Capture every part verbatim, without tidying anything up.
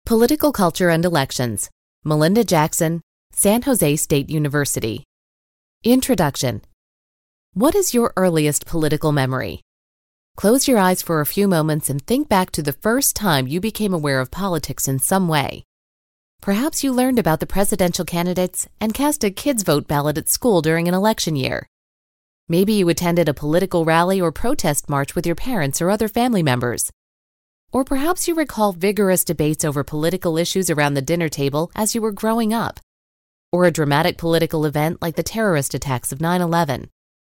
Political Culture and Elections, Melinda Jackson, San Jose State University. Introduction. What is your earliest political memory? Close your eyes for a few moments and think back to the first time you became aware of politics in some way. Perhaps you learned about the presidential candidates and cast a kids' vote ballot at school during an election year. Maybe you attended a political rally or protest march with your parents or other family members. Or perhaps you recall vigorous debates over political issues around the dinner table as you were growing up. Or a dramatic political event like the terrorist attacks of nine eleven.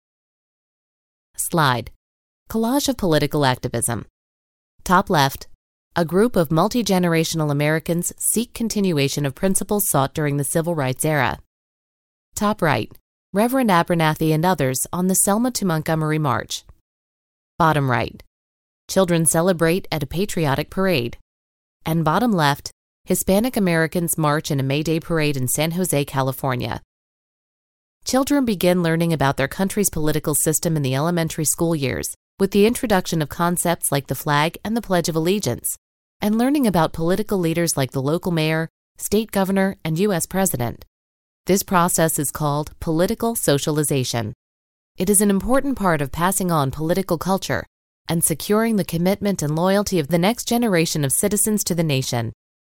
Slide. Collage of political activism. Top left. A group of multi-generational Americans seek continuation of principles sought during the Civil Rights era. Top right. Reverend Abernathy and others on the Selma to Montgomery March. Bottom right. Children celebrate at a patriotic parade. And bottom left, Hispanic Americans march in a May Day parade in San Jose, California. Children begin learning about their country's political system in the elementary school years, with the introduction of concepts like the flag and the Pledge of Allegiance, and learning about political leaders like the local mayor, state governor, and U S president. This process is called political socialization. It is an important part of passing on political culture and securing the commitment and loyalty of the next generation of citizens to the nation.